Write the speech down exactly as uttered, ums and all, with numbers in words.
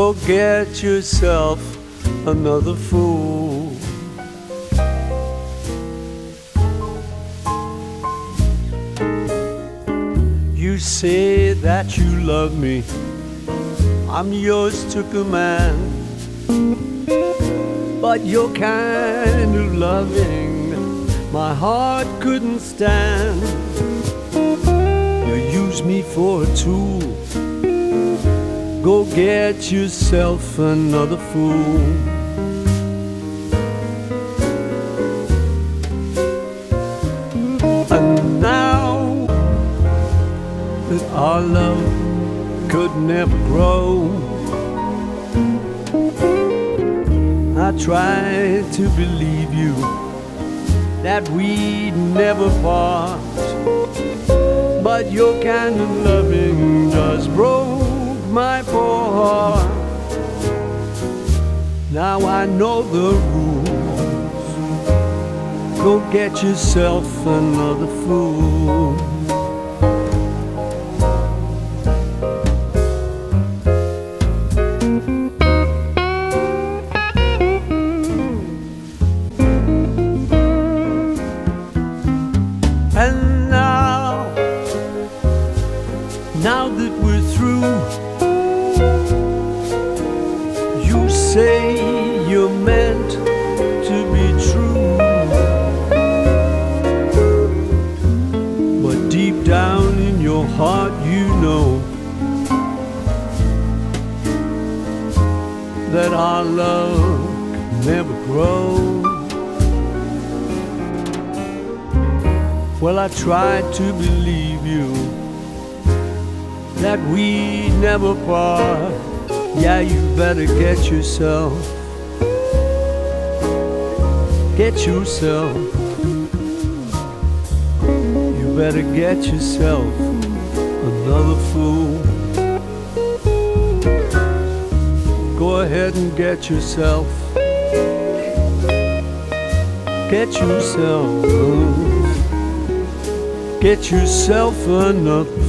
Go get yourself another fool. You say that you love me, I'm yours to command, but your kind of loving my heart couldn't stand. You use me for a tool. Go get yourself another fool. And now that our love could never grow, I tried to believe you that we'd never part, but your kind of loving just broke my poor heart. Now I know the rules. Go get yourself another fool. And now, now that we're through, you say you're meant to be true, but deep down in your heart you know that our love can never grow. Well, I tried to believe you that we never part. Yeah, you better get yourself, get yourself, you better get yourself another fool. Go ahead and get yourself, get yourself, get yourself another